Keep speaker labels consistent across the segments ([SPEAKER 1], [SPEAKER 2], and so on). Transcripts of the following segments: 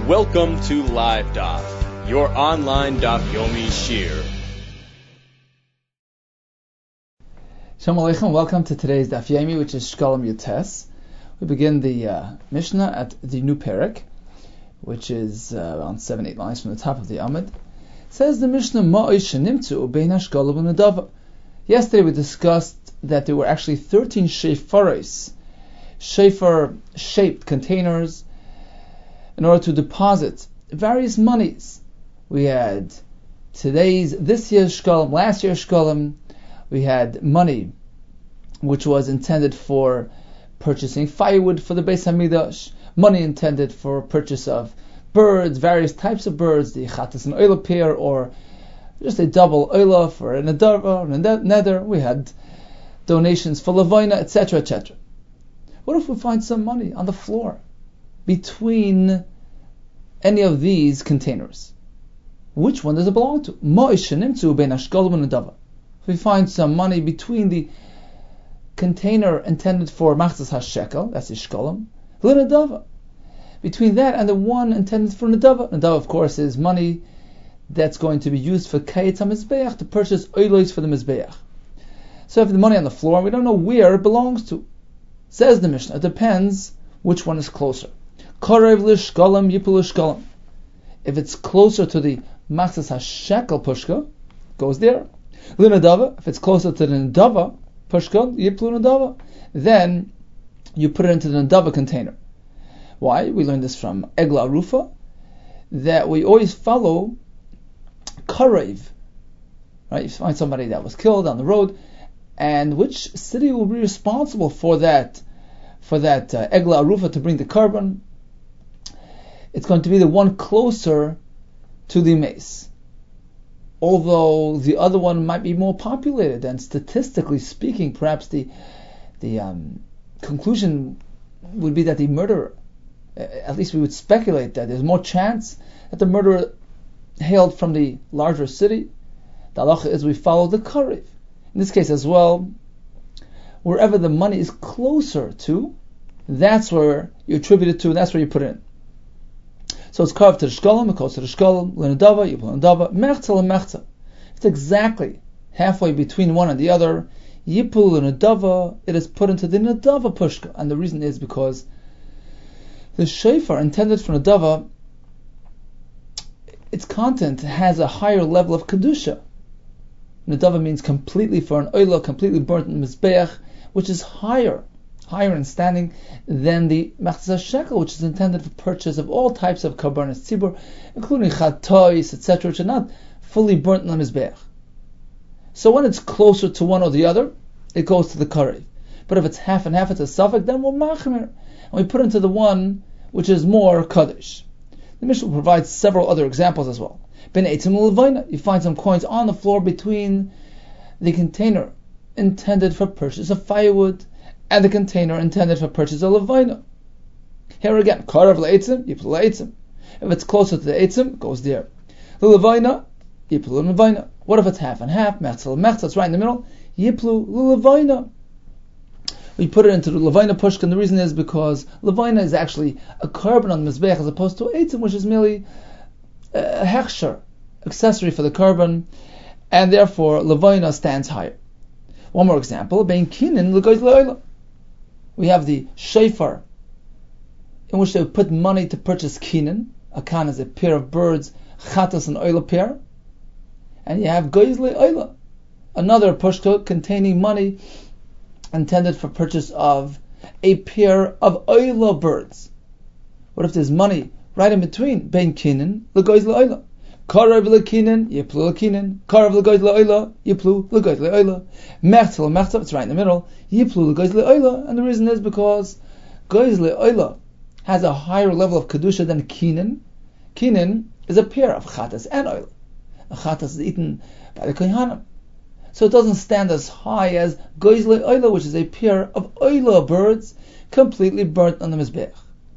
[SPEAKER 1] Welcome to Live Daf, your online Daf Yomi Shir.
[SPEAKER 2] Shalom Aleichem, welcome to today's Daf Yomi, which is Shkalim Yutes. We begin the Mishnah at the new Perek, which is around 7-8 lines from the top of the Amud. It says the Mishnah, Yesterday we discussed that there were actually 13 shefaros, shafar-shaped containers, in order to deposit various monies. We had this year's shkalim, last year's shkalim. We had money which was intended for purchasing firewood for the Beis Hamikdash, money intended for purchase of birds, various types of birds, the chatas and oila pair, or just a double oila for an adava and a nether. We had donations for levina, etc., etc. What if we find some money on the floor between any of these containers? Which one does it belong to? If we find some money between the container intended for machzas hashekel, that's the shkolim, l'nadava, between that and the one intended for nadava. Nadava, of course, is money that's going to be used for kayetz hamizbeach, to purchase oilos for the mizbeach. So if the money on the floor, we don't know where it belongs to. Says the Mishnah, it depends which one is closer. Karev l'shkolim yipul l'shkolim. If it's closer to the machzas hashekel pushka, goes there. L'nadava, if it's closer to the nadava pushka, yipul nadava, then you put it into the nadava container. Why? We learned this from Egla Rufa, that we always follow karev. Right? You find somebody that was killed on the road, and which city will be responsible for that Egla Arufa to bring the carbon? It's going to be the one closer to the mace. Although the other one might be more populated, and statistically speaking, perhaps the conclusion would be that the murderer, at least we would speculate that there's more chance that the murderer hailed from the larger city. The halacha is we follow the karev. In this case as well, wherever the money is closer to, that's where you attribute it to, and that's where you put it in. So it's carved to the shkolim, it goes to the shkolim, l'nadava, yipul l'nadava, mechza l'mechza. It's exactly halfway between one and the other. Yipul l'nadava, it is put into the nadava pushka, and the reason is because the shofar intended for nadava, its content has a higher level of kedusha. Nadava means completely for an oila, completely burnt in mizbeach, which is higher in standing than the machzas shekel, which is intended for purchase of all types of karbanos tzibur, including chatois, etc., which are not fully burnt in the mizbeach. So when it's closer to one or the other, it goes to the karev. But if it's half and half, it's a suffix, then we'll machmir, and we put into the one which is more kaddish. The Mishnah provides several other examples as well. Ben eitzim l'levina, you find some coins on the floor between the container intended for purchase of firewood and the container intended for purchase of levina. Here again, karav l'eitzim, yipul l'eitzim. If it's closer to the eitzim, it goes there. L'levina, yipul l'levina. What if it's half and half? Mechza l'mechza, it's right in the middle. Yiplu l'levina. We put it into the levina pushka, and the reason is because levina is actually a carbon on the mizbeach as opposed to eitzim, which is merely a hechsher, accessory for the carbon, and therefore levina stands higher. One more example, bein kinin l'goyz l'oila. We have the shofar, in which they would put money to purchase kinin. A kan is a pair of birds, chatas and oila pair, and you have goyz l'oila, another pushka containing money intended for purchase of a pair of oila birds. What if there's money right in between? Bein kinin l'goyz l'oila. Karav l'kinin, yiplu l'kinin. Karav l'goyz l'oila, yiplu l'goyz l'oila. Mechza l'mechza, it's right in the middle. Yiplu l'goyz l'oila, and the reason is because goyz l'oila has a higher level of kedusha than kinin. Kinin is a pair of chatas and oila. A chatas is eaten by the kohanim, so it doesn't stand as high as goyz l'oila, which is a pair of oila birds completely burnt on the mizbeach.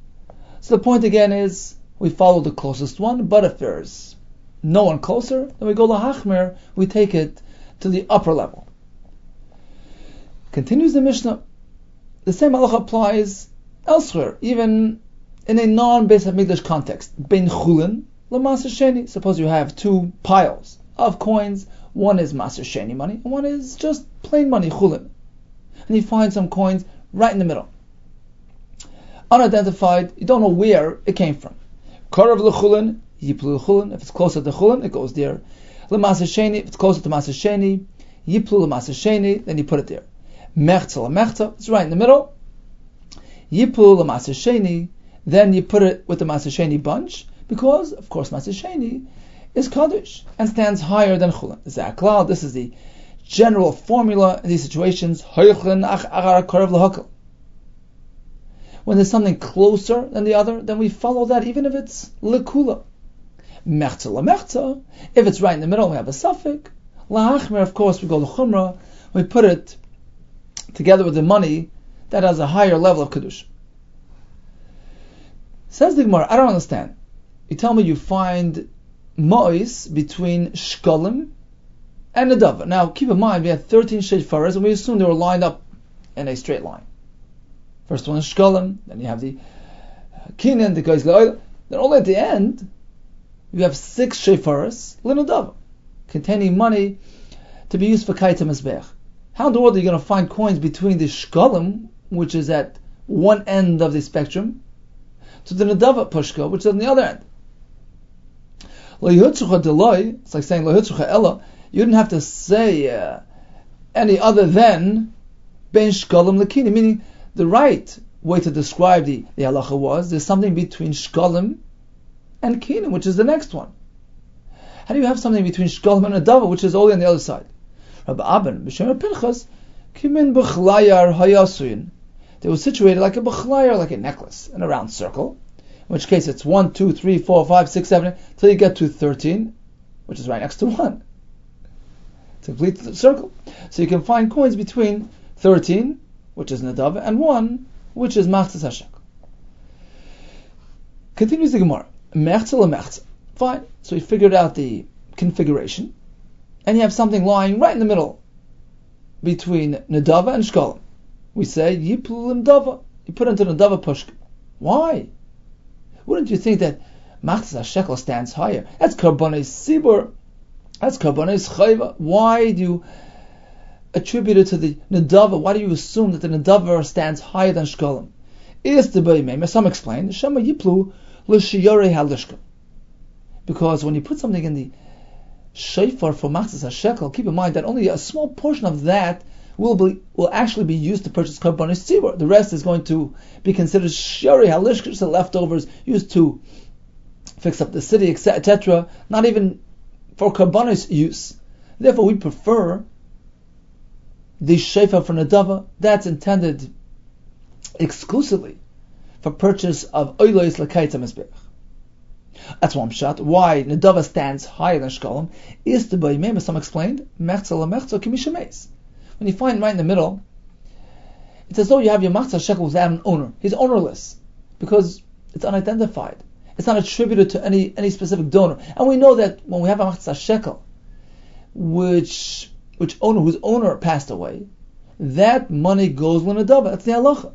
[SPEAKER 2] So the point again is we follow the closest one, but if there's no one closer, then we go lahachmer, we take it to the upper level. Continues the Mishnah. The same halacha applies elsewhere, even in a non-Beis HaMikdash context, ben chulin l'maser sheni. Suppose you have two piles of coins. One is maser sheni money, and one is just plain money, chulin. And you find some coins right in the middle, unidentified. You don't know where it came from. Karav l'chulin, yiplu l'chulin. If it's closer to chulin, it goes there. L'maser sheni. If it's closer to maser sheni, yiplu l'maser sheni. Then you put it there. Mechza l'mechza. It's right in the middle. Yiplu l'maser sheni. Then you put it with the maser sheni bunch, because of course maser sheni is kaddish and stands higher than chulin. Zaklal. This is the general formula in these situations. When there's something closer than the other, then we follow that, even if it's lekula. Mechza l'mechza. If it's right in the middle, we have a suffix. La'achmer, of course, we go to chumrah. We put it together with the money that has a higher level of kedusha. Says the Gemara, I don't understand. You tell me you find ma'is between shkolim and nedava. Now, keep in mind, we had 13 shefaras, and we assume they were lined up in a straight line. First one is shkolim, then you have the kinan, the goes l'oil. Then all at the end, you have 6 shefaras, l'nedava, containing money to be used for kaita mizbeach. How in the world are you going to find coins between the shkolim, which is at one end of the spectrum, to the nedava pushka, which is on the other end? It's like saying ella. You didn't have to say any other than ben shkolim lekini, meaning the right way to describe the halacha was there's something between shkolim and kina, which is the next one. How do you have something between shkolim and nedava, which is only on the other side? Rabbi Abban b'shem Pinchas kimin b'chlayar hayasuyin. They were situated like a b'chlayar, like a necklace in a round circle. In which case it's 1, 2, 3, 4, 5, 6, 7, till you get to 13, which is right next to 1. To complete the circle. So you can find coins between 13, which is nedava, and 1, which is machzas hashek. Continues the Gemara. Mechza l'mechza. Fine. So we figured out the configuration, and you have something lying right in the middle between nedava and shkolim. We say yiplu l'nedava. You put it into nedava pushka. Why? Wouldn't you think that machzas shekel stands higher? That's karbonis sibur. That's karbonis chayva. Why do you attribute it to the nedava? Why do you assume that the nedava stands higher than shkolim? Is the b'yimei? Some explain shema yiplu l'shiyore halishka. Because when you put something in the shofar for machzas shekel, keep in mind that only a small portion of that will actually be used to purchase karbonis tzibur. The rest is going to be considered shari halishka, just the leftovers used to fix up the city, etc. Not even for karbonis use. Therefore, we prefer the shofar for nedava that's intended exclusively for purchase of oilos l'kaita mizbeach. That's one shot. Why nedava stands higher than shkolim is the b'yimei. Some explained mechza l'mechza kimishameis. When you find right in the middle, it's as though you have your machzas shekel without an owner. He's ownerless because it's unidentified. It's not attributed to any specific donor. And we know that when we have a machzas shekel, whose owner passed away, that money goes l'nedava. That's the halacha.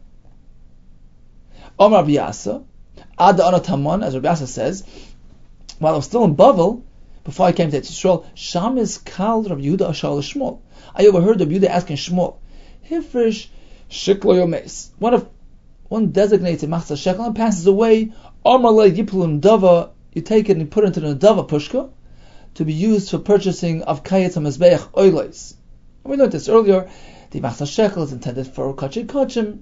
[SPEAKER 2] Omar Rabbi Yasa, Ad Anat Haman, as Rabbi Yasa says, while I was still in Bavel, before I came to Yisrael, Sham is called Rabbi Yehuda Ashal Shmuel. I overheard Rabbi Yehuda asking Shmuel, Hifrish Shiklo Yomes. What if one designates a machzas shekel and passes away? Amar le Yiplu Ndava. You take it and put it into the Ndava pushka to be used for purchasing of Kayet HaMizbeach oilos. And we learned this earlier. The machzas shekel is intended for kachim kachim,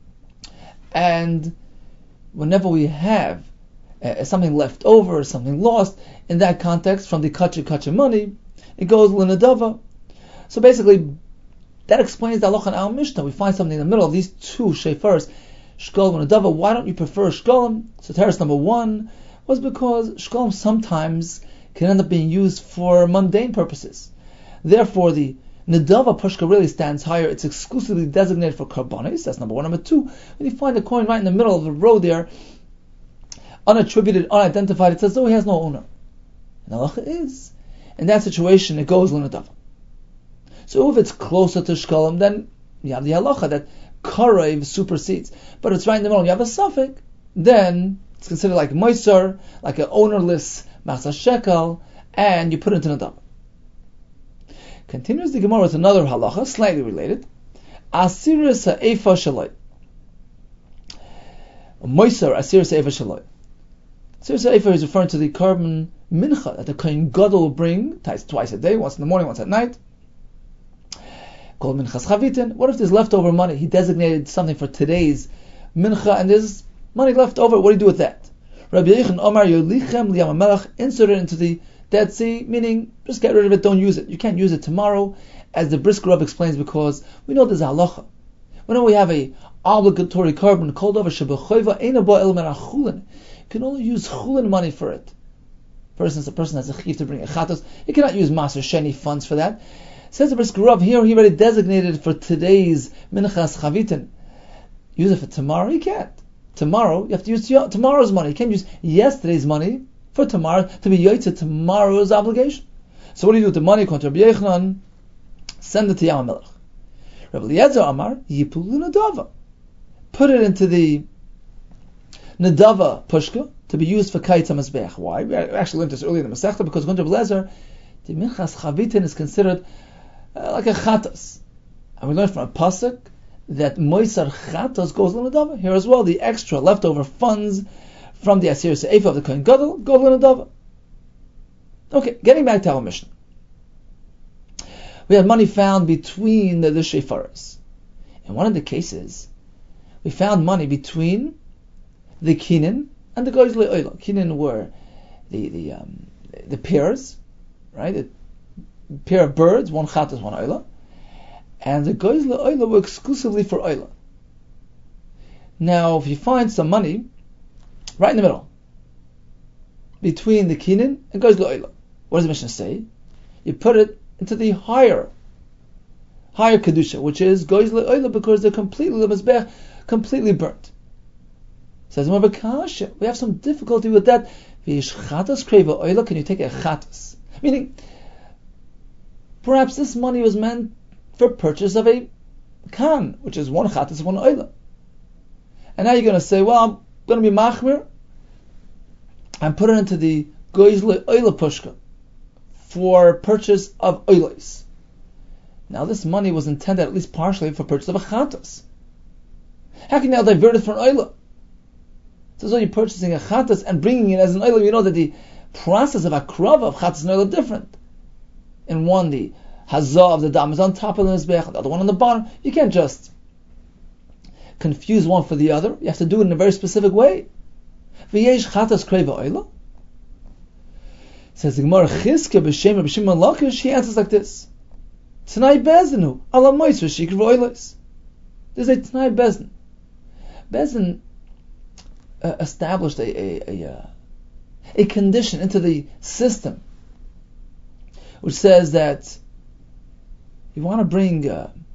[SPEAKER 2] and whenever we have something left over, something lost, in that context, from the kachim money, it goes l'nedava. So basically, that explains the halacha in our Mishnah. We find something in the middle of these two shofars, shkolim and nedava. Why don't you prefer shkolim? So teres number 1 was because shkolim sometimes can end up being used for mundane purposes. Therefore, the nedava pushka really stands higher. It's exclusively designated for karbonis. That's number 1. Number 2, when you find a coin right in the middle of the road there, unattributed, unidentified, it's as though he has no owner. And the halacha is, in that situation, it goes l'nedava. So if it's closer to shkolim, then you have the halacha that karev supersedes. But it's right in the middle, you have a suffix, then It's considered like moiser, like an ownerless machzah shekel, and you put it into Nadava. Continues the Gemara with another halacha, slightly related. Asiris ha'efa shaloi. Moiser asiris ha'efa shaloi. Asiris ha'efa is referring to the carbon mincha that the Kohen Gadol will bring twice a day, once in the morning, once at night. Called minchas chavitin. What if there's leftover money? He designated something for today's mincha, and there's money left over. What do you do with that? Rabbi Yechon Omar Yolichem liyam hamelach, insert it into the Dead Sea, meaning just get rid of it, don't use it. You can't use it tomorrow, as the Brisker Rav explains, because we know there's a halacha. Whenever we have a obligatory carbon called over shebechoiva eina bo el men achulin, you can only use chulin money for it. For instance, a person has a chiv to bring a chatos, you cannot use Maser Sheni funds for that. Says the Brisker Rav, here he already designated for today's minchas chavitin. Use it for tomorrow? You can't. Tomorrow, you have to use tomorrow's money. You can't use yesterday's money for tomorrow to be yotzei tomorrow's obligation. So what do you do with the money? According to Rabbi Yochanan, send it to Yam HaMelech. Rabbi Eliezer Amar, Yipulu Nadava. Put it into the Nadava Pushka to be used for Kayitz HaMazbeach. Why? We actually learned this earlier in the Masechta, because according to Rabbi Eliezer, the Minchas Chavitin is considered like a Chatas. And we learned from a Pasuk that Moisar Chatas goes to Nadava. Here as well, the extra leftover funds from the Asir Se'efa of the Kohen Gadol go to Nadava. Okay, getting back to our mission. We had money found between the Shefaras. In one of the cases, we found money between the Kinin and the Goyz Le'oila. Kinin were the pairs, right? The pair of birds, one Chatas, one Oila. And the Goyz Le'oila were exclusively for Oila. Now, if you find some money right in the middle, between the Kinin and Goyz Le'oila, what does the Mishnah say? You put it into the higher Kedusha, which is Goyz Le'oila, because they're completely burnt. Says Mavakasha, we have some difficulty with that. Can you take a chatas? Meaning, perhaps this money was meant for purchase of a kan, which is one chatas, one oila. And now you're going to say, well, I'm going to be machmir and put it into the Goyz Le'oila pushka for purchase of oilos. Now this money was intended at least partially for purchase of a chatas. How can you now divert it for an oila? So you're purchasing a chatas and bringing it as an oila. You know that the process of akrava of chatas and oila is different. In one, the hazah of the dam is on top of the mizbeach, the other one on the bottom. You can't just confuse one for the other. You have to do it in a very specific way. V'yesh chatas kreva oila. Says the Gemara, Chizke b'shem Rabbi Shimon Lakish, he answers like this. T'nai bezinu, ala moisr shikr v'oilos. There's a T'nai bezin. Bezin established a condition into the system which says that you want to bring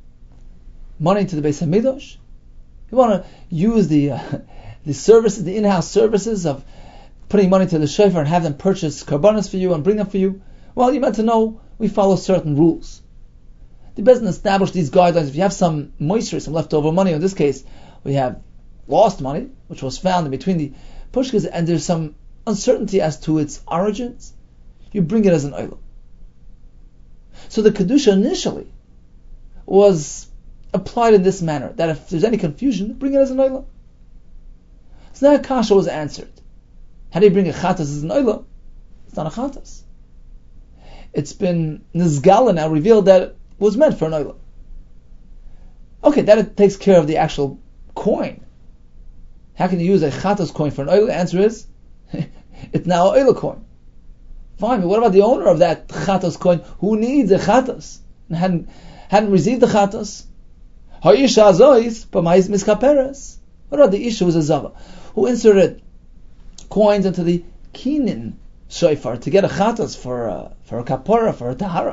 [SPEAKER 2] money to the Beis HaMikdash, you want to use the services, the in-house services of putting money to the shofar and have them purchase karbanos for you and bring them for you. Well, you're meant to know we follow certain rules. The Beis Din established these guidelines. If you have some moisture, some leftover money, in this case we have lost money, which was found in between the pushkas, and there's some uncertainty as to its origins, you bring it as an oila. So the Kedusha initially was applied in this manner, that if there's any confusion, bring it as an oila. So now Kasha was answered. How do you bring a chatas as an oila? It's not a chatas. It's been nizgala now, revealed that it was meant for an oila. Okay, that takes care of the actual coin. How can you use a chatas coin for an oila? The answer is, it's now an oila coin. Fine, but what about the owner of that chatas coin who needs a chatas and hadn't received the chatas? Ha'isha azois b'mais miskaperes. What about the isha who's a zava, who inserted coins into the kinin shofar to get a chatas for a kapara, for a tahara?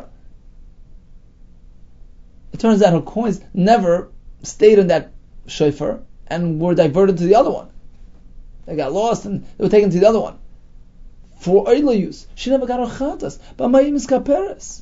[SPEAKER 2] It turns out her coins never stayed in that shofar and were diverted to the other one. They got lost and they were taken to the other one for oila use. She never got her chatas. But my miskaperes.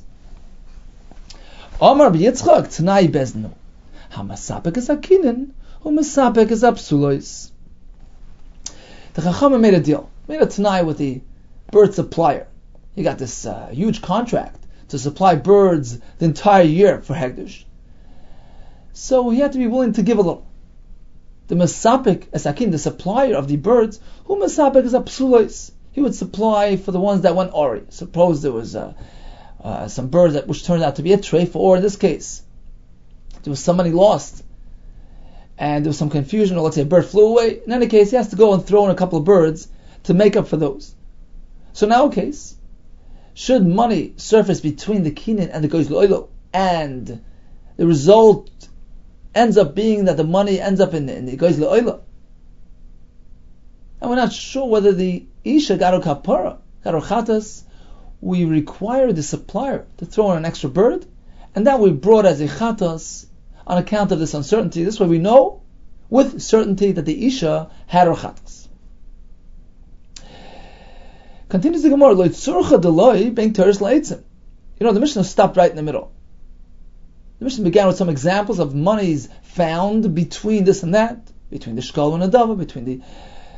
[SPEAKER 2] Omar b'Yitzchak t'nai beznu. Ha masapek is akinin, hu masapek is apsulois. The Chachamim made a deal, made a t'nai with the bird supplier. He got this huge contract to supply birds the entire year for Hegdush. So he had to be willing to give a little. The Mesapik Esakin, the supplier of the birds, who Mesapik is a psulos. He would supply for the ones that went ori. Suppose there was some birds which turned out to be a treif, or in this case, there was somebody lost, and there was some confusion, or let's say a bird flew away. In any case, he has to go and throw in a couple of birds to make up for those. So in our case, should money surface between the kinin and the goyz lo'ilo, and the result ends up being that the money ends up in the goyz lo'ilo, and we're not sure whether the isha garo kapara, garo chatas, we require the supplier to throw in an extra bird, and that we brought as a chatas on account of this uncertainty. This way we know with certainty that the isha had her chatas. Continues the Gemara, Lo tzurcha deloi bein teres la'etzim. The Mishnah stopped right in the middle. The Mishnah began with some examples of monies found between this and that, between the shkal and the dava, between the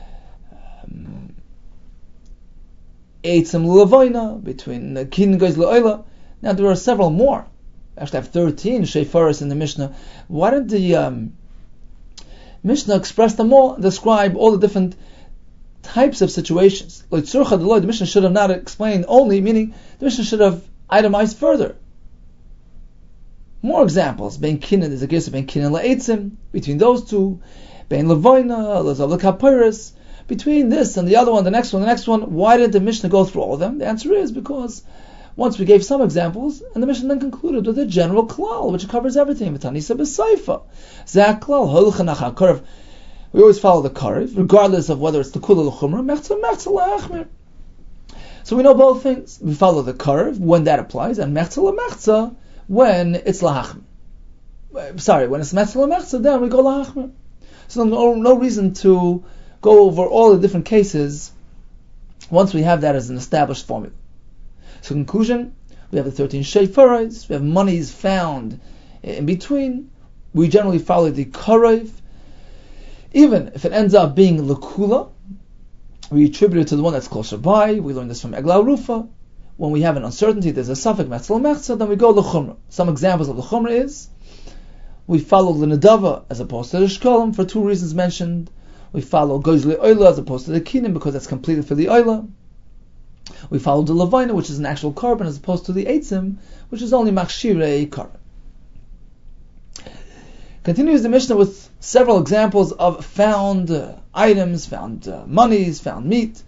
[SPEAKER 2] eitzim l'lavoina, between the kin goyz l'oila. Now there are several more. We actually have 13 sheifaris in the Mishnah. Why didn't the Mishnah express them all, describe all the different types of situations? Like tzurcha deloy, the Mishnah should have not explained only, meaning the Mishnah should have itemized further. More examples. Bein kinin, there's a case of bein kinin la'etzim, between those two. Bein lavoina, lazav l'kapiris, between this and the other one, the next one. Why didn't the Mishnah go through all of them? The answer is because once we gave some examples, and the Mishnah then concluded with a general klal, which covers everything. V'tanisa b'saifa. Zeh klal, holchan achar karev. We always follow the karev, regardless of whether it's the kula l'chumra, mechza la'achmir. So we know both things. We follow the karev when that applies, and mechza la'mechza when it's la'achmir. When it's mechza la'mechza, then we go la'achmir. So no reason to go over all the different cases once we have that as an established formula. So conclusion, we have the 13 sheifarais, we have monies found in between. We generally follow the karev. Even if it ends up being lekula, we attribute it to the one that's closer by. We learn this from Egla Rufa. When we have an uncertainty, there's a suffix metzl mechza, then we go lechumra. Some examples of lechumra is we follow the nedava as opposed to the shkolim for two reasons mentioned. We follow goyz le'oila as opposed to the kinim because that's completed for the oila. We follow the lavaina, which is an actual carbon, as opposed to the eitzim, which is only machshirei carbon. Continues the Mishnah with several examples of found items, found monies, found meat.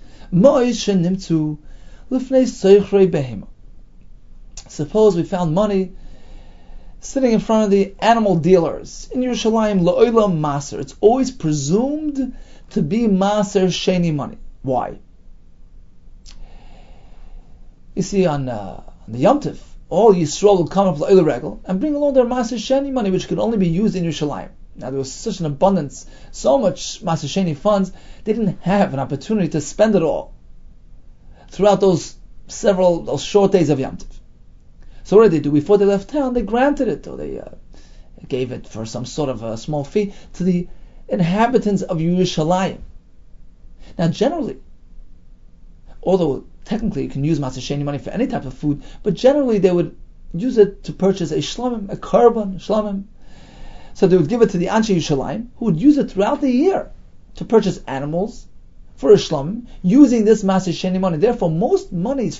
[SPEAKER 2] Suppose we found money sitting in front of the animal dealers in Yerushalayim, la'oila maser. It's always presumed to be maser sheni money. Why? You see, on the Yom Tov, all Yisrael will come up la'oila regel and bring along their maser sheni money, which could only be used in Yerushalayim. Now there was such an abundance, so much maser sheni funds, they didn't have an opportunity to spend it all throughout those short days of Yom Tov. So what did they do? Before they left town, they granted it, or they gave it for some sort of a small fee to the inhabitants of Yerushalayim. Now generally, although technically you can use maser sheni money for any type of food, but generally they would use it to purchase a shlamim, a carbon shlamim. So they would give it to the Anshe Yerushalayim, who would use it throughout the year to purchase animals for a shlamim, using this maser sheni money. Therefore, most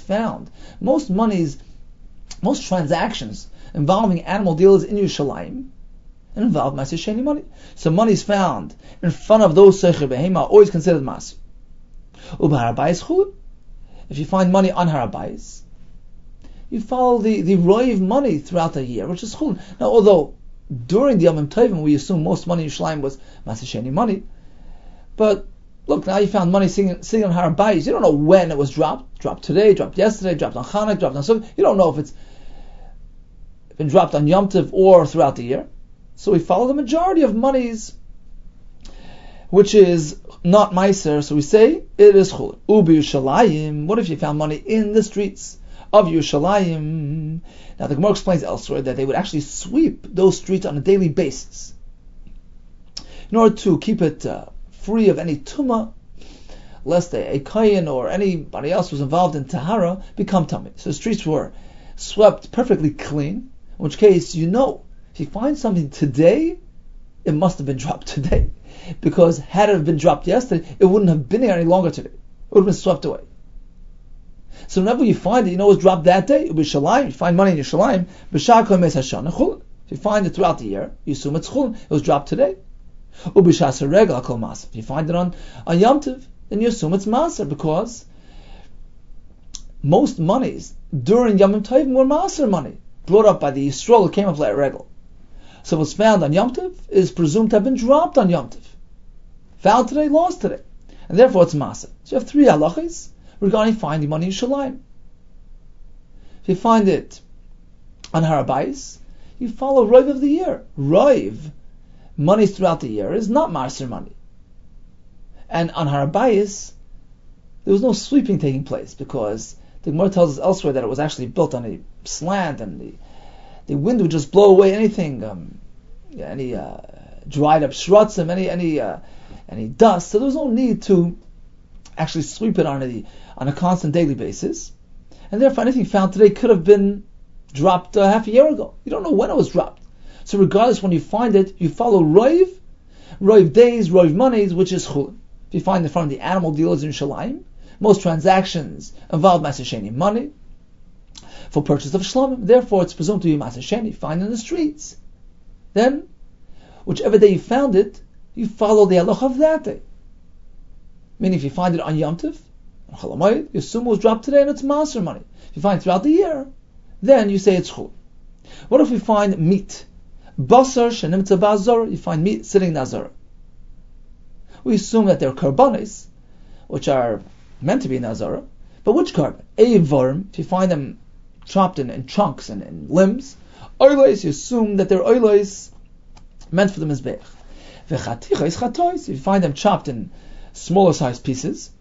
[SPEAKER 2] transactions involving animal dealers in Yerushalayim involve maser sheni money. So money is found in front of those seicher behema, always considered maser. Ubar habayis chul. If you find money on harabayis, you follow the roiv money throughout the year, which is chul. Now, although during the Yom Tovim we assume most money in Yerushalayim was maser sheni money, but look, now you found money sitting on harabayis. You don't know when it was dropped. Dropped today, dropped yesterday, dropped on Chanukah, dropped on Sukkot. You don't know if it's been dropped on Yom Tov or throughout the year. So we follow the majority of monies, which is not meiser. So we say it is chul. Ubi Yerushalayim. What if you found money in the streets of Yerushalayim? Now the Gemara explains elsewhere that they would actually sweep those streets on a daily basis in order to keep it free of any tumah. lest a kohen or anybody else who's involved in tahara become tummy. So the streets were swept perfectly clean, in which case, if you find something today, it must have been dropped today. Because had it been dropped yesterday, it wouldn't have been here any longer today. It would have been swept away. So whenever you find it, it was dropped that day. It was Shalayim. You find money in your Shalayim. If you find it throughout the year, you assume it's chulin. It was dropped today. If you find it on Yom Tov, then you assume it's maser, because most monies during Yom Tov were maser money, brought up by the Yisrael who came up like regal. So what's found on Yom Tov is presumed to have been dropped on Yom Tov. Found today, lost today. And therefore it's maser. So you have three halachas regarding finding money in Shalayim. If you find it on Har HaBayis, you follow Roiv of the year. Roiv, money throughout the year, is not maser money. And on Har HaBayis, there was no sweeping taking place, because the Gemara tells us elsewhere that it was actually built on a slant, and the wind would just blow away anything, any dried up shrotzim, any dust. So there was no need to actually sweep it on a constant daily basis. And therefore anything found today could have been dropped half a year ago. You don't know when it was dropped. So regardless, when you find it, you follow Roiv days, Roiv monies, which is chulin. If you find it from the animal dealers in Shalayim, most transactions involve Maser Sheni money for purchase of shlomim. Therefore, it's presumed to be Maser Sheni. Find it in the streets. Then, whichever day you found it, you follow the halacha of that day. Meaning, if you find it on Yom Tov, on Chol Hamoed, you assume it was dropped today and it's maser money. If you find it throughout the year, then you say it's chul. What if we find meat? Basar shenimtza ba'azor, you find meat sitting in Azor. We assume that they're karbanis, which are meant to be in Azor. But which carbon? Eivarim, if you find them chopped in chunks and in limbs. Oilos, you assume that they're oilos meant for the mizbeach. V'chaticha is chatois, if you find them chopped in smaller sized pieces,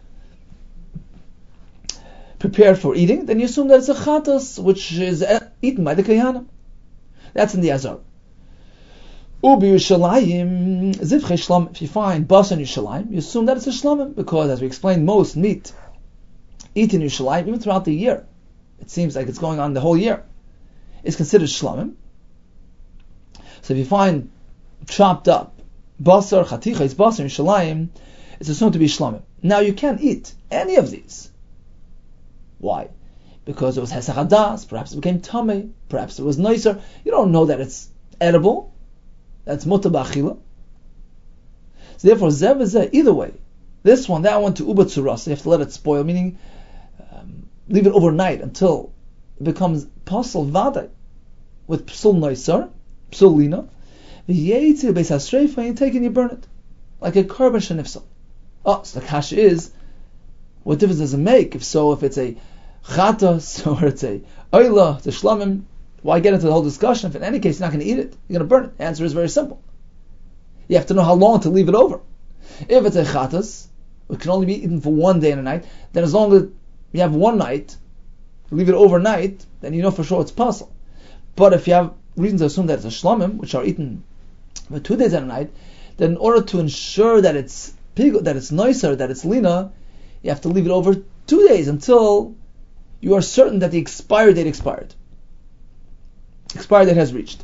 [SPEAKER 2] prepared for eating, then you assume that it's a chatos, which is eaten by the Kohanim. That's in the Azor. Ubi Yerushalayim zivchei shlam. If you find bas in Yerushalayim, you assume that it's a shlamim, because, as we explained, most meat eaten in Yerushalayim, even throughout the year, it seems like it's going on the whole year, is considered shlamim. So if you find chopped up basar, chaticha, it's basar in Yerushalayim, it's assumed to be shlamim. Now you can't eat any of these. Why? Because it was hesach hadas, perhaps it became tamei, perhaps it was nicer. You don't know that it's edible. That's mutar b'achila. So therefore, zeh v'zeh, either way, this one, that one, to uba tzuras, you have to let it spoil, meaning leave it overnight until it becomes pasal vadai with psul nicer, psul lina. V'yeitzil beis hasreifa, and you take and you burn it like a korban shenifsal. Oh, so the kasha is, what difference does it make? If it's a chatos or it's a oila, it's a shlamim, why get into the whole discussion if in any case you're not going to eat it? You're going to burn it. The answer is very simple. You have to know how long to leave it over. If it's a chatos, it can only be eaten for one day and a night, then as long as you have one night, leave it overnight, then you know for sure it's possible. But if you have reason to assume that it's a shlamim, which are eaten for 2 days and a night, then in order to ensure that it's nicer, that it's lina, you have to leave it over 2 days until you are certain that the expiry date expired. Expiry date has reached.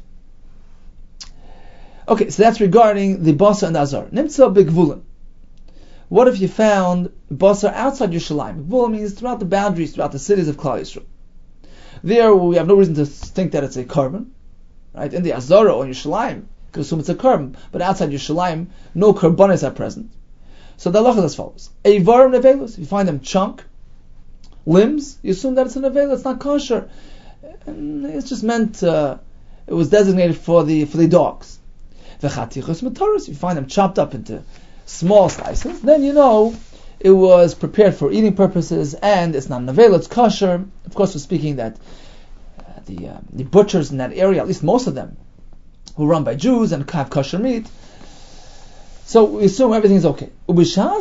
[SPEAKER 2] Okay, so that's regarding the basar and the azar. Nimtza b'gvulim. What if you found basar outside Yerushalayim? Gvulim means throughout the boundaries, throughout the cities of Klal Yisrael. There, we have no reason to think that it's a carbon. Right? In the Azara or in Yerushalayim, you can assume it's a carbon. But outside Yerushalayim, no karbanis are present. So the halacha is as follows: Eivarim nevelos. If you find them chunk, limbs, you assume that it's a nevela. It's not kosher. And it's just meant. It was designated for the dogs. V'chatichos mataros. If you find them chopped up into small slices, then you know it was prepared for eating purposes, and it's not nevela. It's kosher. Of course, we're speaking that the butchers in that area, at least most of them, who are run by Jews and have kosher meat. So we assume everything is okay. But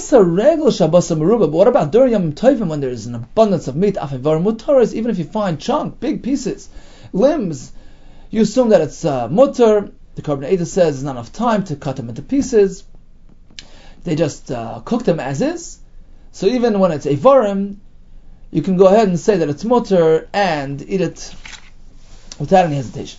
[SPEAKER 2] what about during Yom Tovim when there is an abundance of meat, even if you find chunk, big pieces, limbs, you assume that it's mutar. The Korban Eidah says there's not enough time to cut them into pieces. They just cook them as is. So even when it's Eivarim, you can go ahead and say that it's mutter and eat it without any hesitation.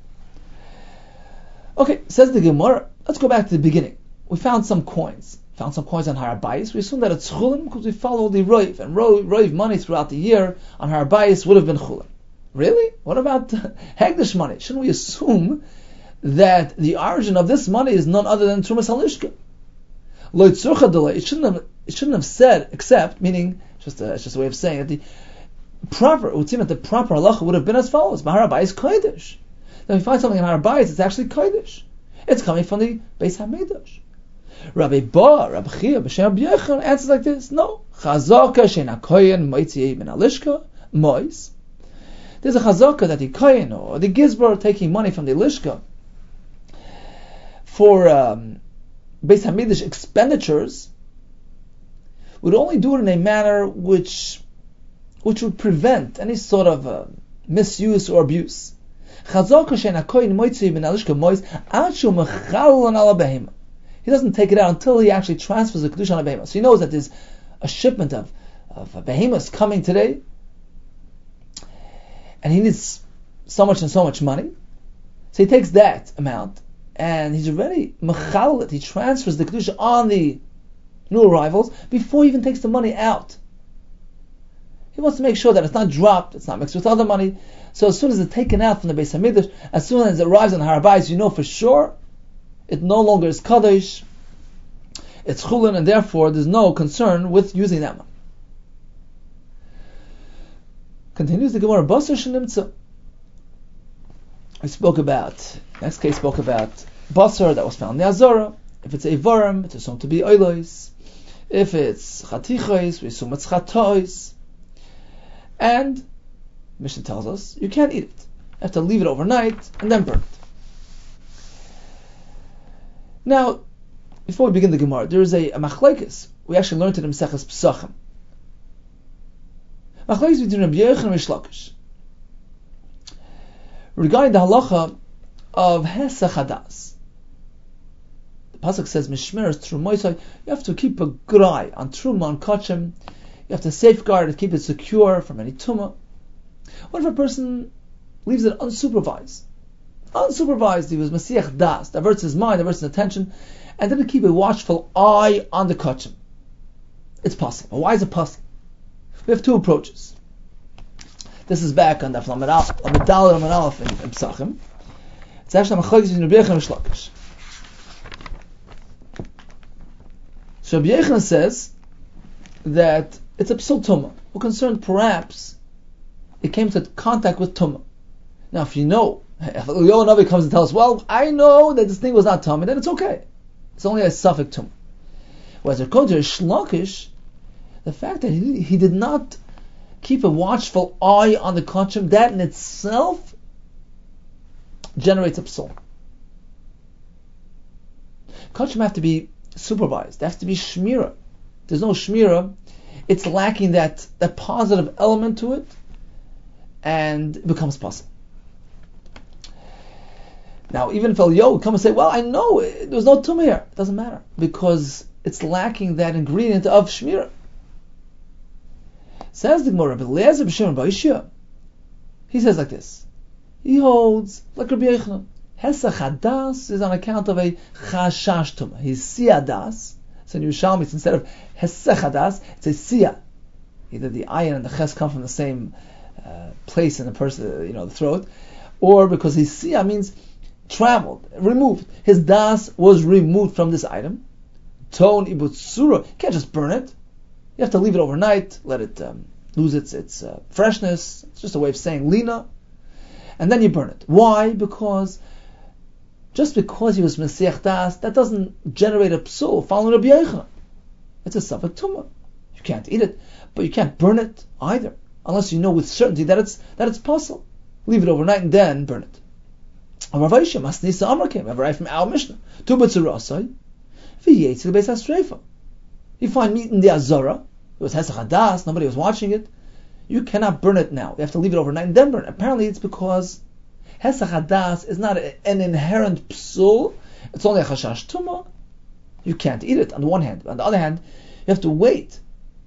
[SPEAKER 2] Okay, says the Gemara, let's go back to the beginning. We found some coins. On Har Bayis. We assume that it's chulin because we follow the roiv, and roiv money throughout the year on Har Bayis would have been chulin. Really? What about Hegdish money? Shouldn't we assume that the origin of this money is none other than Trumas Halishka? Lo yitzurcha delay. It shouldn't have said except, meaning it's just a way of saying it. It would seem that the proper halacha would have been as follows: Har Bayis kodesh. Then we find something in Har Bayis, it's actually kodesh. It's coming from the Beis Hamikdash. Rabbi Chia, B'Shem Rabbi Yechon answers like this: no, chazaka sheina kohen moitzi min alishka mois. There's a chazaka that the kohen or the gizbar taking money from the lishka for Beis Hamikdash expenditures would only do it in a manner which would prevent any sort of misuse or abuse. Chazaka sheina kohen moitzi min alishka mois achu mechal on ala behema. He doesn't take it out until he actually transfers the kedusha on a behemoth. So he knows that there's a shipment of behemoths coming today, and he needs so much and so much money. So he takes that amount, and he's already mechalit. He transfers the kedusha on the new arrivals before he even takes the money out. He wants to make sure that it's not dropped, it's not mixed with other money. So as soon as it's taken out from the Beis Hamikdash, as soon as it arrives on Har Bayis, you know for sure it no longer is Kaddish, it's Chulin, and therefore there's no concern with using that one. Continues the Gemara, Basar Shenimtza. Next case spoke about Basar that was found in the Azara. If it's a Varim, it's assumed to be Oilois. If it's Chatichois, we assume it's Chatois. And Mishnah tells us you can't eat it. You have to leave it overnight and then burn it. Now, before we begin the Gemara, there is a machlekes. We actually learned it in Maseches Pesachim. Machlekes between Rabbi Yochanan and Rish Lakish regarding the halacha of Hesach Hadas. The pasuk says, "Mishmeres Trumoisai." You have to keep a good eye on Truma, on Kachim. You have to safeguard it, keep it secure from any tumah. What if a person leaves it unsupervised? He was Masiach Das, diverts his mind, diverts his attention, and didn't keep a watchful eye on the kachim. It's possible. Why is it possible? We have two approaches. This is back on the Lamed Aleph in Pesachim. It's actually Machlokes between Rabbi Yochanan and Rish Lakish. So Rabbi Yochanan says that it's a psul tumah. We're concerned perhaps it came to contact with tumah. Now, if you know, if Eliyahu Navi comes and tells us, well, I know that this thing was not tumah, then it's okay. It's only a suffix tumah. Whereas according to Rish Lakish, the fact that he did not keep a watchful eye on the kachim, that in itself generates a psul. Kachim have to be supervised. There has to be shmira. There's no shmira. It's lacking that positive element to it, and it becomes possible. Now, even if Eliyahu would come and say, well, I know there was no tumah here, it doesn't matter, because it's lacking that ingredient of shmira. Says the Gemara, Eliezer b'Shimon b'Ishia, he says like this. He holds like Rabbi Yochanan. Hesach Hadas is on account of a chashash tumah. He's siyadas. So in Yerushalmi, it's instead of Hesach Hadas, it's a siyah. Either the ayin and the ches come from the same place in the person, the throat, or because his siyah means traveled, removed. His das was removed from this item. Ton ibutsura. You can't just burn it. You have to leave it overnight, let it lose its freshness. It's just a way of saying lina. And then you burn it. Why? Because just because he was Mesiach Das, that doesn't generate a psul following Rabbi Yochanan. It's a suffix tumah. You can't eat it, but you can't burn it either, unless you know with certainty that it's possible. Leave it overnight and then burn it. Rav Aisha Masnisa Amar came, right from our Mishnah. Tu b'tzurasai, v'yetzi l'beis ha'streifa. You find meat in the Azara. It was Hesach Hadas. Nobody was watching it. You cannot burn it now. You have to leave it overnight and then burn it. Apparently, it's because Hesach Hadas is not an inherent psul. It's only a chashash tumah. You can't eat it on the one hand. On the other hand, you have to wait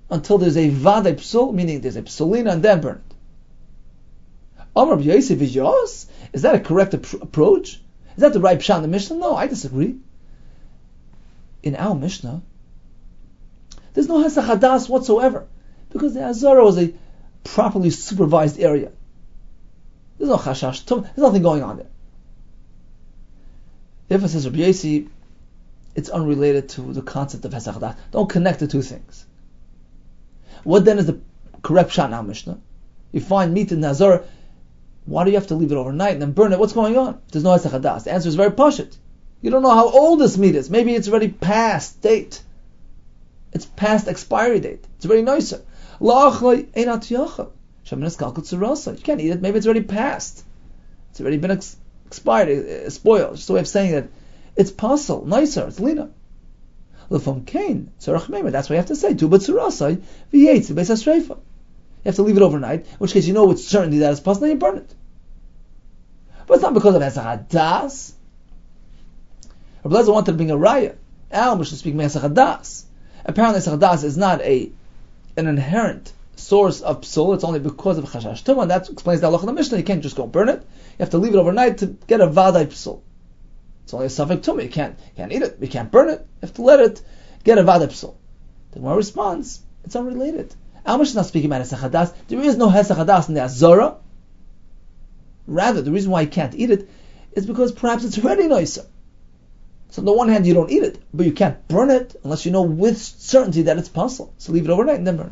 [SPEAKER 2] until there's a vaday psul, meaning there's a psulina, and then burn it. Amar Rabbi Yosef V'yos? Is that a correct approach? Is that the right pshat in the Mishnah? No, I disagree. In our Mishnah, there's no hesach hadas whatsoever, because the Azara was a properly supervised area. There's no chashash, there's nothing going on there. Therefore, says Rabbi Yosef, it's unrelated to the concept of hesach hadas. Don't connect the two things. What then is the correct pshat in our Mishnah? You find meat in the Azara, why do you have to leave it overnight and then burn it? What's going on? There's no hesach hadas. The answer is very pashut. You don't know how old this meat is. Maybe it's already past date. It's past expiry date. It's very nicer. You can't eat it. Maybe it's already past. It's already been expired, spoiled. It's just a way of saying that it's puzzle, nicer, it's lina. That's why you have to say, you have to leave it overnight, in which case you know with certainty that it's puzzle, then you burn it. But it's not because of hesach hadas. Rabbi Lezer wanted to bring a raya. Al should speak hesach hadas. Apparently, hesach hadas is not an inherent source of psul. It's only because of chashash tumah, and that explains the halacha of the Mishnah. You can't just go burn it. You have to leave it overnight to get a vaday psul. It's only a safek tumah. You can't eat it. You can't burn it. You have to let it get a vaday psul. The Gemara responds, it's unrelated. Al is not speaking about hesach hadas. There is no hesach hadas in the Azara. Rather, the reason why you can't eat it is because perhaps it's already nicer. So on the one hand, you don't eat it, but you can't burn it unless you know with certainty that it's possible. So leave it overnight and then burn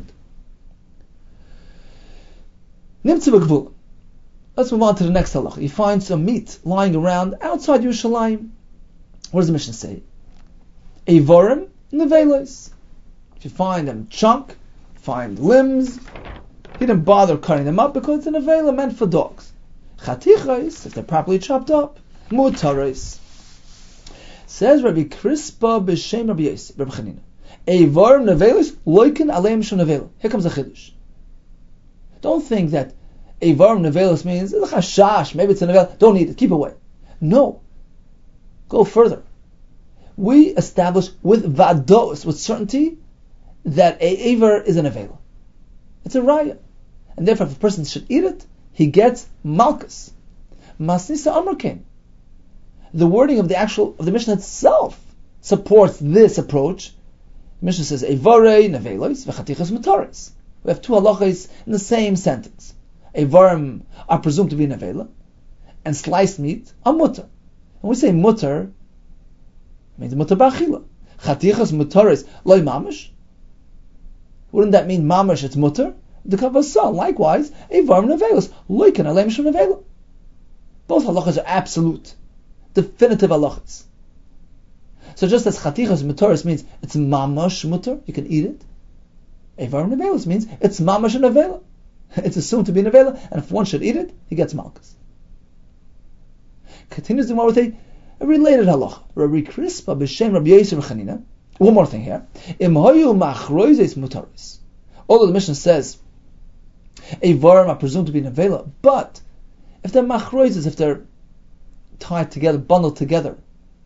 [SPEAKER 2] it. Let's move on to the next halacha. You find some meat lying around outside Yerushalayim. What does the Mishnah say? Eivarim nevelos. If you find them chunk, find limbs, you didn't bother cutting them up because it's an nevela meant for dogs. Chatichos, if they're properly chopped up, mutaros. Says Rabbi Crispa b'shem Rabbi Yosef, Rabbi Chanina. Eivarim nevelos loiken aleim shel nevela. Here comes a chiddush. Don't think that Eivarim nevelos means it's a chashash, maybe it's a nevela. Don't eat it, keep away. No. Go further. We establish with vados, with certainty, that a Eivar is a nevela. It's a raya. And therefore, if a person should eat it, he gets malchus. Masnisa amrkein. The wording of the Mishnah itself supports this approach. The Mishnah says, Eivarei nevelos v'chatichas mutaris. We have two halachas in the same sentence. Eivarim are presumed to be nevela, and sliced meat are mutter. When we say mutter, it means mutter b'achila. Chatichas mutaris loy mamash. Wouldn't that mean mamash it's mutter? The kavasa, likewise, Eivarim nevelos loiken aleim shel nevela. Both halachas are absolute, definitive halachas. So just as chatichas mutaris means it's mamash mutter, you can eat it. Eivarim nevelos means it's mamash and nevela. It's assumed to be nevela, and if one should eat it, he gets malchus. Continues the Gemara with a related halacha. Rabbi Crispa b'shem Rabbi Yosef Chanina. One more thing here. Im hoyu machroizes mutaris. Although the Mishnah says Eivarim are presumed to be nevela, but if they're machroizes, if they're tied together, bundled together,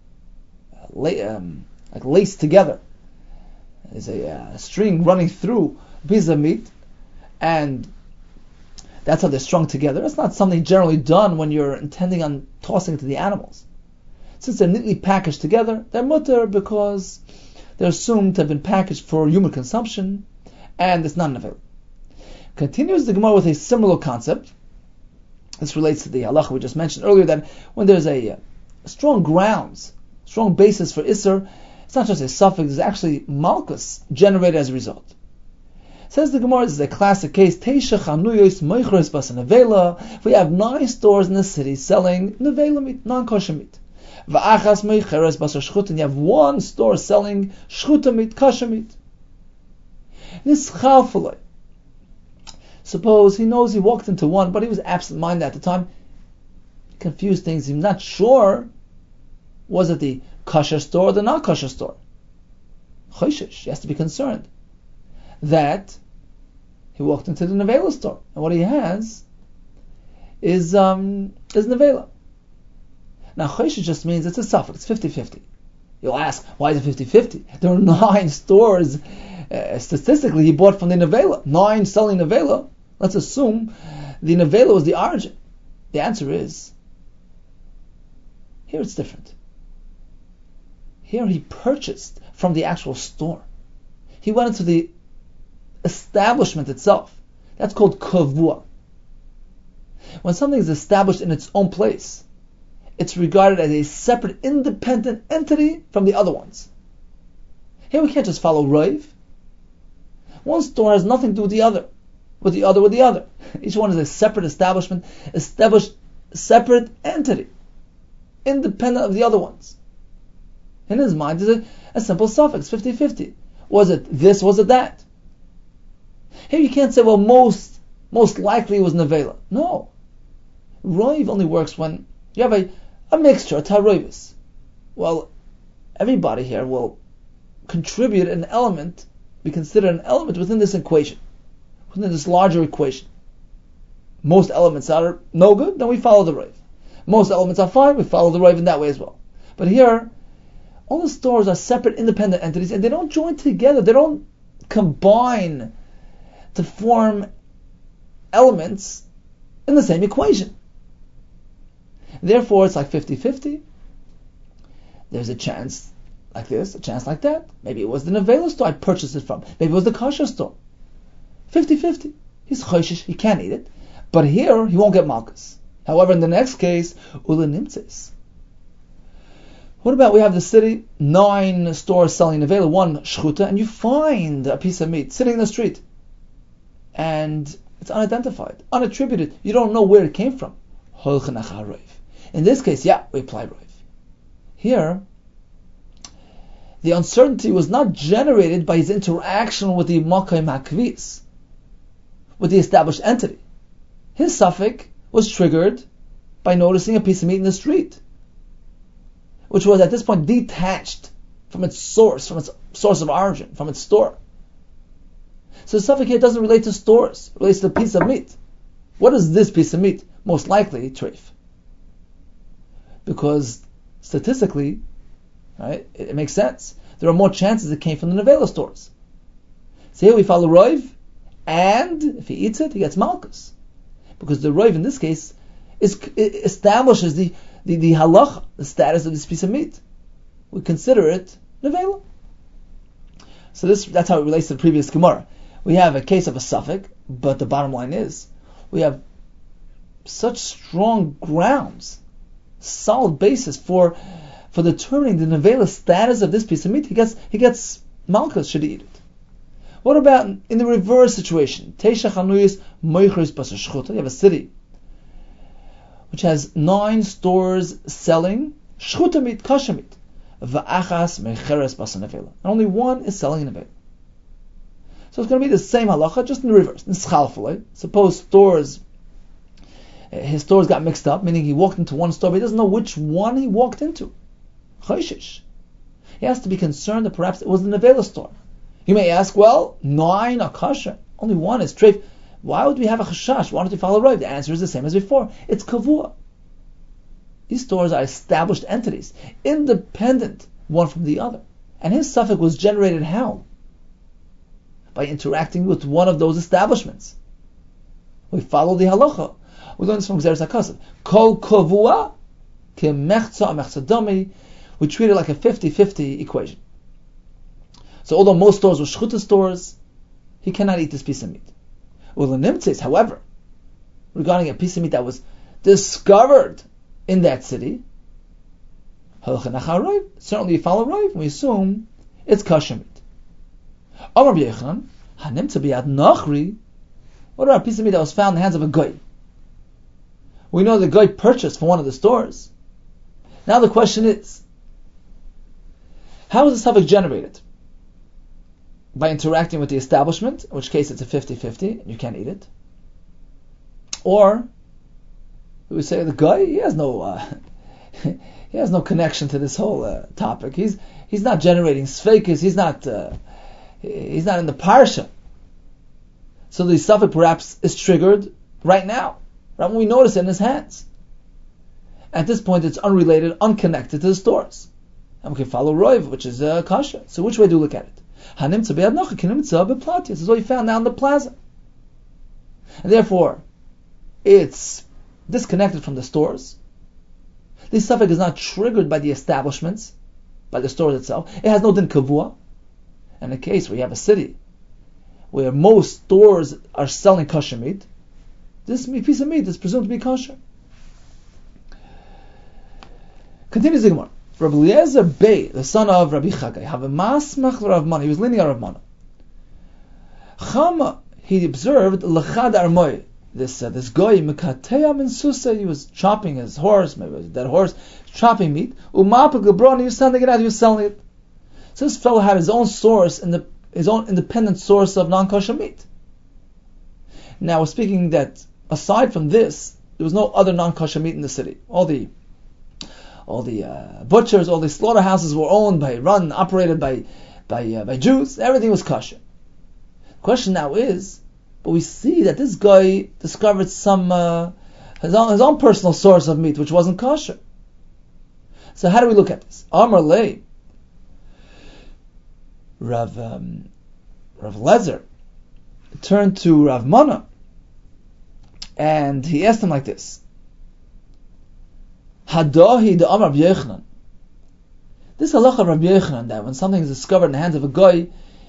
[SPEAKER 2] like laced together, there's a string running through a piece of meat, and that's how they're strung together. That's not something generally done when you're intending on tossing it to the animals. Since they're neatly packaged together, they're mutter because they're assumed to have been packaged for human consumption, and it's not available. Continues the Gemara with a similar concept. This relates to the halacha we just mentioned earlier, that when there's a strong grounds, strong basis for Isser, it's not just a suffix, it's actually malchus generated as a result. Says the Gemara, this is a classic case, Teisha chanuyos moichros bas nevela. We have 9 stores in the city selling nevela meat, non-kosher meat. Va'achas moicheres bas shchut, and you have 1 store selling shchuta meat, kosher meat. Nischalfulay. Suppose he knows he walked into one, but he was absent-minded at the time. He confused things. He's not sure. Was it the kosher store or the non-kosher store? Choshesh. He has to be concerned that he walked into the nevela store, and what he has is nevela. Now, choshesh just means it's a suffix. It's 50-50. You'll ask, why is it 50-50? There are 9 stores statistically he bought from the nevela. 9 selling nevela. Let's assume the nevela was the origin. The answer is, here it's different. Here he purchased from the actual store. He went into the establishment itself. That's called kavua. When something is established in its own place, it's regarded as a separate, independent entity from the other ones. Here we can't just follow Rav. One store has nothing to do with the other, with the other. Each one is a separate establishment, established separate entity, independent of the other ones. In his mind is a simple suffix, 50-50. Was it this, was it that? Here you can't say, well, most likely it was nevela. No. Roiv only works when you have a mixture, a taroivis. Well, everybody here will contribute an element, be considered an element within this equation, within this larger equation. Most elements are no good, then we follow the Roiv. Most elements are fine, we follow the Roiv in that way as well. But here, all the stores are separate, independent entities, and they don't join together, they don't combine to form elements in the same equation. Therefore, it's like 50-50. There's a chance like this, a chance like that. Maybe it was the nevela store I purchased it from. Maybe it was the kosher store. 50-50. He's choshish, he can't eat it. But here, he won't get malchus. However, in the next case, ula nimtzes. What about we have the city, 9 stores selling nevela, 1 shchuta, and you find a piece of meat sitting in the street. And it's unidentified, unattributed. You don't know where it came from. In this case, yeah, we apply Rav. Here, the uncertainty was not generated by his interaction with the Makay Makvis, with the established entity. His suffix was triggered by noticing a piece of meat in the street, which was at this point detached from its source of origin, from its store. So the suffix here doesn't relate to stores, it relates to a piece of meat. What is this piece of meat? Most likely, treif. Because statistically, right, it makes sense. There are more chances it came from the nevela stores. So here we follow Roiv, and if he eats it, he gets malchus. Because the Roiv in this case establishes the halach, the status of this piece of meat. We consider it nevela. So that's how it relates to the previous Gemara. We have a case of a suffix, but the bottom line is, we have such strong grounds, solid basis for determining the nevela status of this piece of meat. He gets malchus, should he eat it. What about in the reverse situation? Teisha chanuyis moichris basar shchuta. You have a city which has 9 stores selling shchuta meat, kosher meat. Va'achas mecheres basar nevela. And only 1 is selling nevela. So it's going to be the same halacha, just in the reverse. In Schalfalei, suppose his stores got mixed up, meaning he walked into one store, but he doesn't know which one he walked into. Choshish. He has to be concerned that perhaps it was the nevela store. You may ask, well, 9 are kosher, only 1 is treif. Why would we have a chashash? Why don't we follow Rav? The answer is the same as before. It's kavua. These stores are established entities, independent one from the other. And his suffix was generated how? By interacting with one of those establishments. We follow the halacha. We learn this from Gzeres HaKasav. Kol kavua kemechza mechza dami. We treat it like a 50-50 equation. So although most stores were shchuta stores, he cannot eat this piece of meat. Ulanimtzes, however, regarding a piece of meat that was discovered in that city, certainly you follow Rav, and we assume it's kosher meat. Amar b'Yechon, hanimtza b'yad nachri. What about a piece of meat that was found in the hands of a goy? We know the goy purchased from one of the stores. Now the question is, how is the suffix generated? By interacting with the establishment, in which case it's a 50-50, and you can't eat it. Or, we say the guy, he has no connection to this whole topic. He's not generating sfeikis, he's not in the parsha. So the suffix perhaps is triggered right now, right when we notice it in his hands. At this point it's unrelated, unconnected to the stores. And we can follow Rav, which is kasha. So which way do we look at it? Hanimtza be'ad nocha kinimtza be'platia. This is what you found now in the plaza. And therefore, it's disconnected from the stores. This suffix is not triggered by the establishments, by the stores itself. It has no din kavua. In a case where you have a city where most stores are selling kosher meat, this piece of meat is presumed to be kosher. Continues the Gemara. Rabbi Eliezer Bey, the son of Rabbi Chagai, have a masmach Rav Mana. He was leaning on Rav Mana. Chama, he observed lechad armoy. This guy mekateya min susa. He was chopping his horse, maybe it was a dead horse, chopping meat. Umapa gebron. He was sending it out. He was selling it. So this fellow had his own source, his own independent source of non-kosher meat. Now we're speaking that aside from this, there was no other non-kosher meat in the city. All the butchers, all the slaughterhouses were operated by Jews. Everything was kosher. The question now is, but we see that this guy discovered some his own personal source of meat, which wasn't kosher. So how do we look at this? Amar Lei, Rav Lezer turned to Rav Mana and he asked him like this: Hadahi the Amar Rabbi Yochanan. This halacha of Rabbi Yochanan, that when something is discovered in the hands of a guy,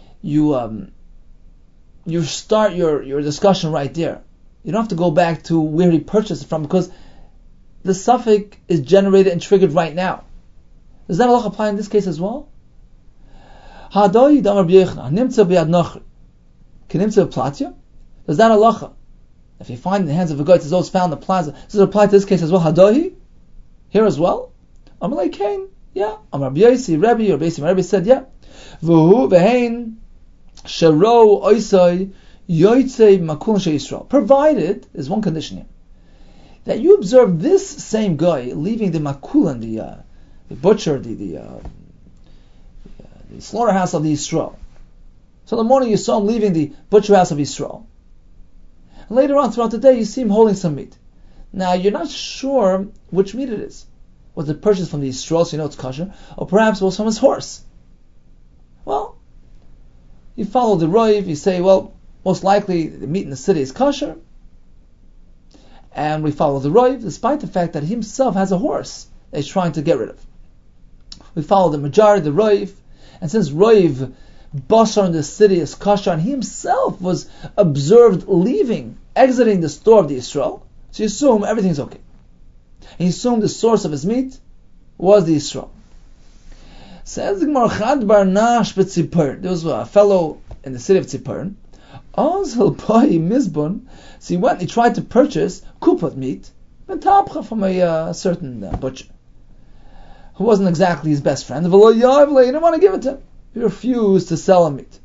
[SPEAKER 2] you start your discussion right there. You don't have to go back to where he purchased it from, because the suffix is generated and triggered right now. Does that halacha apply in this case as well? Hadahi the Amar Rabbi Yochanan nimtza b'yad nachri kinimtza b'platia. Does that halacha, if you find in the hands of a guy, it's always found in the plaza, does it apply to this case as well? Hadahi here as well? Amalei Kain, yeah. Amar Rabbi Yosi, Rabbi, or basically Rabbi said, yeah. V'hu v'hein shero oisai yotzei makul she'Yisrael. Provided, there's one condition here, that you observe this same guy leaving the makulan, the butcher, the slaughterhouse of the Yisrael. So in the morning you saw him leaving the butcher house of Yisrael. And later on throughout the day you see him holding some meat. Now, you're not sure which meat it is. Was it purchased from the Yisrael, so you know it's kosher, or perhaps it was from his horse? Well, you follow the Roiv, you say, well, most likely the meat in the city is kosher, and we follow the Roiv, despite the fact that he himself has a horse that he's trying to get rid of. We follow the majority, the Roiv, and since Roiv, Basar in the city is kosher, and he himself was observed exiting the store of the Yisrael, so you assume everything's okay. And you assume the source of his meat was the Yisrael. Says the Gemara, Chad bar Nash b'Tzipern. There was a fellow in the city of Tzipern. So he went and he tried to purchase kupot meat from a certain butcher, who wasn't exactly his best friend. He didn't want to give it to him. He refused to sell him meat.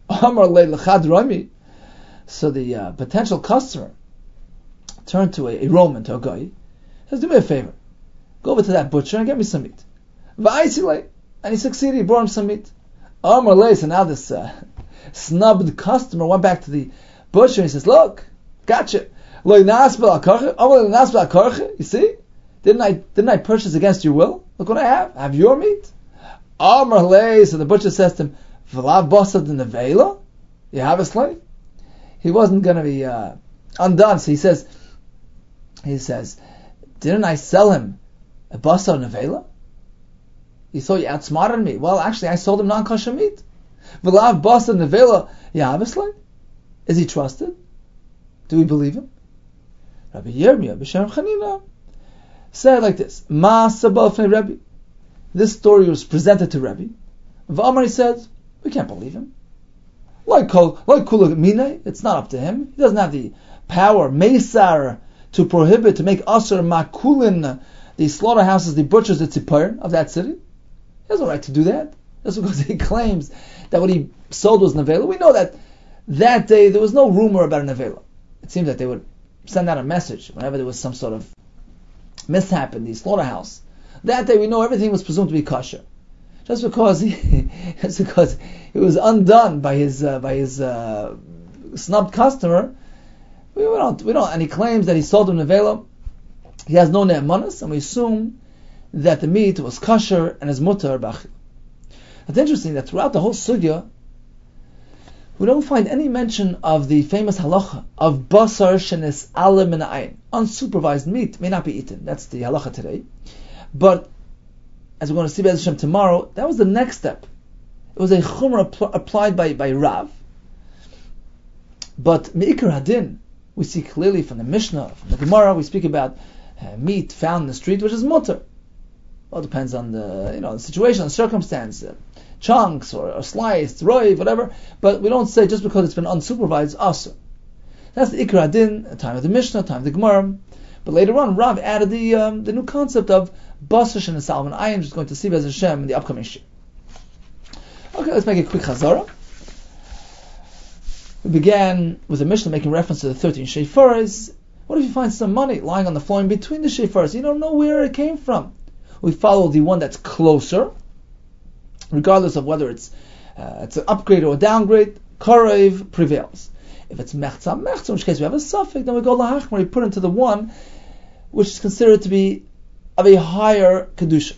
[SPEAKER 2] So the potential customer turned to a Roman, to a guy, says, do me a favor, go over to that butcher and get me some meat. And he succeeded, he brought him some meat. So now this snubbed customer went back to the butcher and he says, look, gotcha. You see? Didn't I purchase against your will? Look what I have. I have your meat. So the butcher says to him, you have a slave? He wasn't going to be undone. So he says, didn't I sell him a basar nevela? You thought you outsmarted me. Well, actually, I sold him non-kosher meat. V'lav basar nevela, obviously. Is he trusted? Do we believe him? Rabbi Yirmiyah b'Shem Chanina said like this: Ma sabal fnei Rabbi. This story was presented to Rabbi. V'amar, he said, we can't believe him. Like kula mina, it's not up to him. He doesn't have the power, meisar, to prohibit, to make asur makulin, the slaughterhouses, the butchers, the tzipar of that city. He has no right to do that. That's because he claims that what he sold was nevela. We know that day there was no rumor about a nevela. It seems that they would send out a message whenever there was some sort of mishap in the slaughterhouse. That day we know everything was presumed to be kosher. Just because he was undone by his snubbed customer, we don't. And he claims that he sold him nevela. He has no ne'emanos, and we assume that the meat was kosher and is mutar b'achil. It's interesting that throughout the whole sugya, we don't find any mention of the famous halacha of basar shenis ale min ha'ayin. Unsupervised meat may not be eaten. That's the halacha today. But as we're going to see Be'ez Hashem tomorrow, that was the next step. It was a chumrah applied by Rav. But Me'ikar Hadin, we see clearly from the Mishnah, from the Gemara, we speak about meat found in the street, which is mutter. Well, it depends on the situation, the circumstance, chunks or sliced, roiv, whatever. But we don't say just because it's been unsupervised, asur. That's the Ikar Hadin, the time of the Mishnah, time of the Gemara. But later on, Rav added the new concept of basar and salmon. I am just going to see Be'ez Hashem in the upcoming shir. Okay, let's make a quick chazara. We began with the Mishnah making reference to the 13 shefaras. What if you find some money lying on the floor in between the shefaras? You don't know where it came from. We follow the one that's closer, regardless of whether it's an upgrade or a downgrade. Karev prevails. If it's mechza, in which case we have a suffix, then we go lahachmar, we put into the one which is considered to be of a higher kedusha.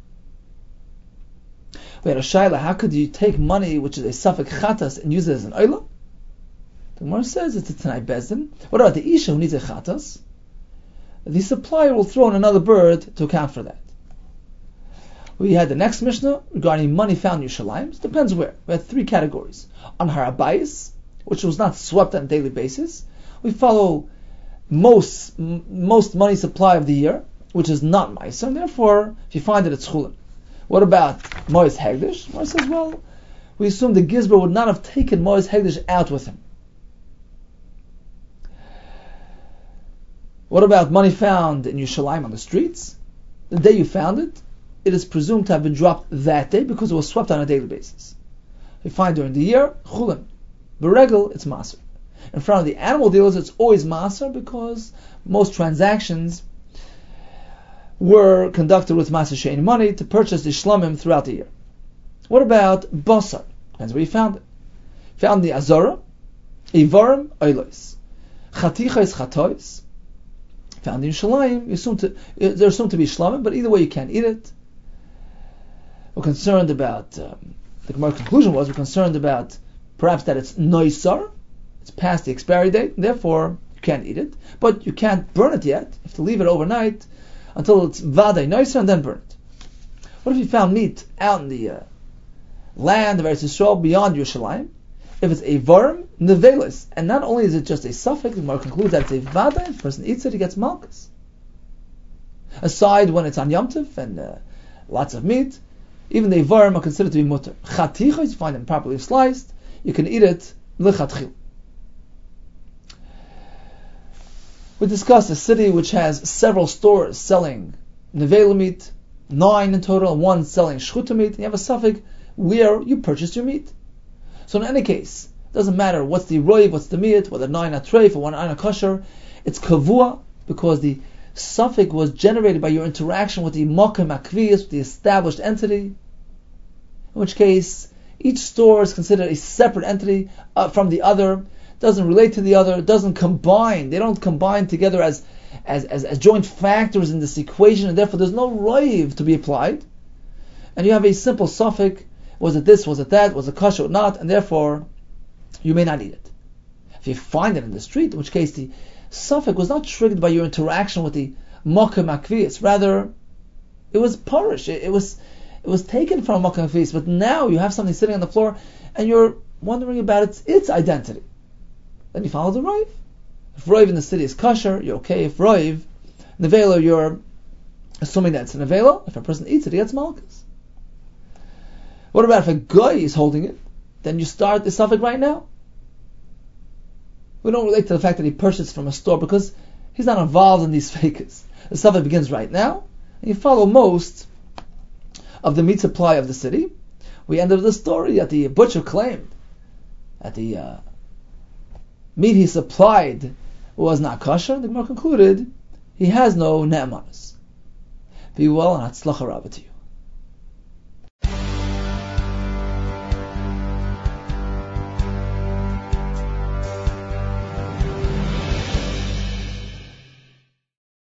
[SPEAKER 2] We had a shayla, how could you take money which is a suffix chatas and use it as an oila? The Gemara says it's a Tanai Bezdin. What about the Isha who needs a chatas? The supplier will throw in another bird to account for that. We had the next Mishnah regarding money found in Yerushalayim. It depends where. We had three categories. On Har HaBayis, which was not swept on a daily basis. We follow most money supply of the year, which is not Ma'aser, and therefore, if you find it, it's Chulin. What about Moez Hegdish? Moez says, well, we assume the Gizber would not have taken Moez Hegdish out with him. What about money found in Yerushalayim on the streets? The day you found it, it is presumed to have been dropped that day because it was swept on a daily basis. If you find during the year, Chulin. Beregel, it's Maser. In front of the animal dealers, it's always Maser because most transactions were conducted with Maser Shein money to purchase the Shlomim throughout the year. What about Basar? Depends where you found it. Found the Azora, Ivarim, Oilos. Chatichais, Chatois. Found in Yerushalayim, they're assumed to be Shlomim, but either way you can't eat it. We're concerned about, the Gemara conclusion was, we're concerned about perhaps that it's noisar, it's past the expiry date, and therefore you can't eat it, but you can't burn it yet. You have to leave it overnight until it's vaday noisar and then burn it. What if you found meat out in the land of Eretz Yisrael beyond Yerushalayim? If it's a varim, nevelis, and not only is it just a suffix, the Gemara concludes that it's a vaday, if the person eats it, he gets malchus. Aside when it's on Yom Tov and lots of meat, even the varim are considered to be mutter. Chatichos, you find them properly sliced, you can eat it lechatchil. We discussed a city which has several stores selling nevela meat, 9 in total, and 1 selling shchuta meat, and you have a suffix where you purchased your meat. So in any case, it doesn't matter what's the roiv, what's the meat, whether 9 are treif or 1 are kosher, it's kavua, because the suffix was generated by your interaction with the mokem akviyas, with the established entity, in which case each store is considered a separate entity from the other, doesn't relate to the other, doesn't combine, they don't combine together as joint factors in this equation, and therefore there's no roiv to be applied, and you have a simple suffix, was it this, was it that, was it kosher or not, and therefore you may not eat it. If you find it in the street, in which case the suffix was not triggered by your interaction with the mokem akviyas, rather it was parish, it was taken from mokem akviyas, but now you have something sitting on the floor and you're wondering about its identity. Then you follow the roiv. If roiv in the city is kosher, you're okay. If roiv nevela, you're assuming that it's a nevela. If a person eats it, he gets malchus. What about if a guy is holding it? Then you start the suffix right now. We don't relate to the fact that he purchased from a store because he's not involved in these fakers. The suffix begins right now, and you follow most of the meat supply of the city. We ended the story that the butcher claimed that the meat he supplied was not kosher. The Gemara concluded he has no ne'emanos. Be well and hatzlacha rabba to you.